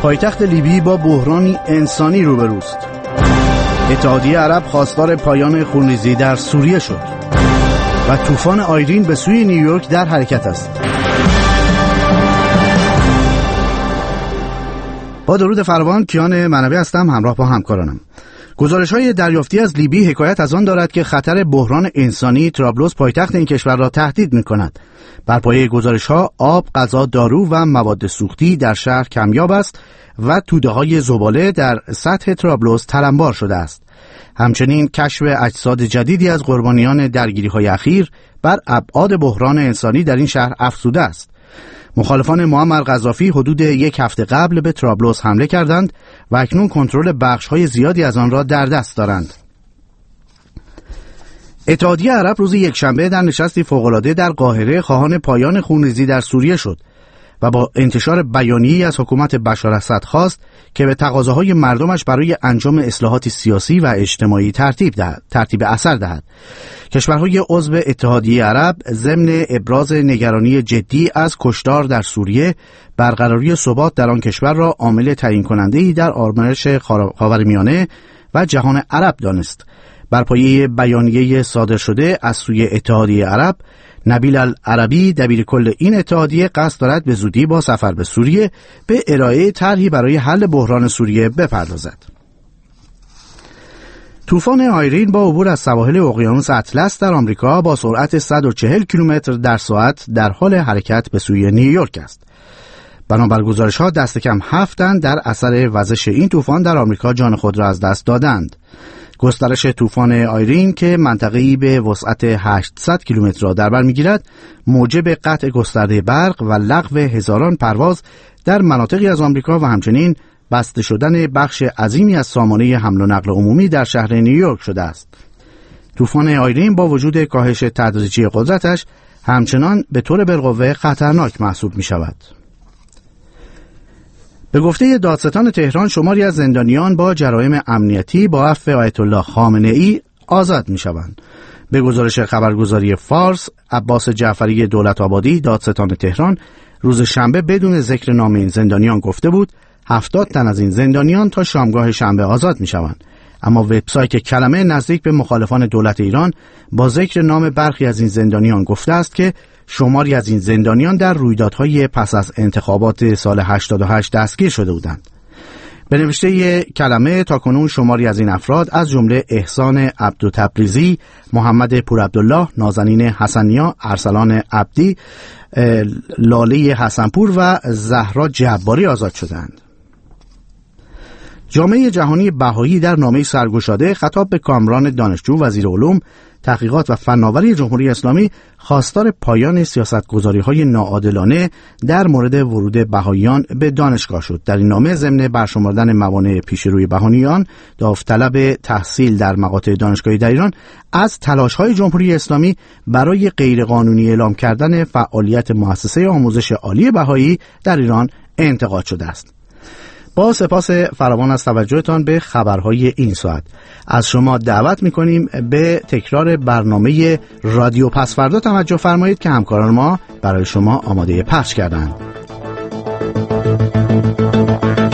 پایتخت لیبی با بحرانی انسانی روبروست. اتحادیه عرب خواستار پایان خونریزی در سوریه شد و طوفان آیرین به سوی نیویورک در حرکت است. با درود فراوان، کیان منوی هستم همراه با همکارانم. گزارش‌های دریافتی از لیبی حکایت از آن دارد که خطر بحران انسانی طرابلس پایتخت این کشور را تهدید می‌کند. بر پایه گزارش‌ها آب، غذا، دارو و مواد سوختی در شهر کمیاب است و توده‌های زباله در سطح طرابلس ترنبار شده است. همچنین کشف اجساد جدیدی از قربانیان درگیری‌های اخیر بر ابعاد بحران انسانی در این شهر افزوده است. مخالفان معمر قذافی حدود یک هفته قبل به طرابلس حمله کردند و اکنون کنترل بخش‌های زیادی از آن را در دست دارند. اتحادیه عرب روز یکشنبه در نشستی فوق‌العاده در قاهره خواهان پایان خونریزی در سوریه شد و با انتشار بیانیه‌ای از حکومت بشار اسد خواست که به تقاضاهای مردمش برای انجام اصلاحات سیاسی و اجتماعی ترتیب اثر دهد. کشورهای عضو اتحادیه عرب ضمن ابراز نگرانی جدی از کشتار در سوریه، برقراری ثبات در آن کشور را عامل تعیین کننده‌ای در آرامش خاورمیانه و جهان عرب دانست. بر پایه بیانیه صادر شده از سوی اتحادیه عرب، نبیل العربی دبیر کل این اتحادیه قصد دارد به زودی با سفر به سوریه به ارائه طرحی برای حل بحران سوریه بپردازد. طوفان آیرین با عبور از سواحل اقیانوس اطلس در آمریکا با سرعت 140 کیلومتر در ساعت در حال حرکت به سوی نیویورک است. بنابر گزارش‌ها دست کم 7 تن در اثر وزش این طوفان در آمریکا جان خود را از دست دادند. گسترش طوفان آیرین که منطقه‌ای به وسعت 800 کیلومتر را در بر می‌گیرد، موجب قطع گسترده برق و لغو هزاران پرواز در مناطقی از آمریکا و همچنین بسته شدن بخش عظیمی از سامانه حمل و نقل عمومی در شهر نیویورک شده است. طوفان آیرین با وجود کاهش تدریجی قدرتش همچنان به طور بالقوه خطرناک محسوب می‌شود. به گفته دادستان تهران، شماری از زندانیان با جرایم امنیتی با عفو آیت الله خامنه‌ای آزاد می‌شوند. به گزارش خبرگزاری فارس، عباس جعفری دولت‌آبادی دادستان تهران روز شنبه بدون ذکر نام این زندانیان گفته بود 70 تن از این زندانیان تا شامگاه شنبه آزاد می‌شوند. اما وبسایت کلمه نزدیک به مخالفان دولت ایران با ذکر نام برخی از این زندانیان گفته است که شماری از این زندانیان در رویدادهای پس از انتخابات سال 88 دستگیر شده بودند. به نوشته کلمه تاکنون شماری از این افراد از جمله احسان عبدالتبریزی، محمد پورعبدالله، نازنین حسنیا، ارسلان عبدی، لاله حسنپور و زهرا جباری آزاد شدند. جامعه جهانی بهایی در نامه سرگشاده خطاب به کامران دانشجو وزیر علوم، تحقیقات و فناوری جمهوری اسلامی خواستار پایان سیاستگذاری‌های ناعادلانه در مورد ورود بهاییان به دانشگاه شد. در این نامه ضمن برشمردن موانع پیش روی بهاییان، داوطلب تحصیل در مقاطع دانشگاهی در ایران از تلاش‌های جمهوری اسلامی برای غیرقانونی اعلام کردن فعالیت مؤسسه آموزش عالی بهایی در ایران انتقاد شده است. با سپاس فراوان از توجهتان به خبرهای این ساعت، از شما دعوت می‌کنیم به تکرار برنامه رادیو پسفردا توجه فرمایید که همکاران ما برای شما آماده پخش کردند.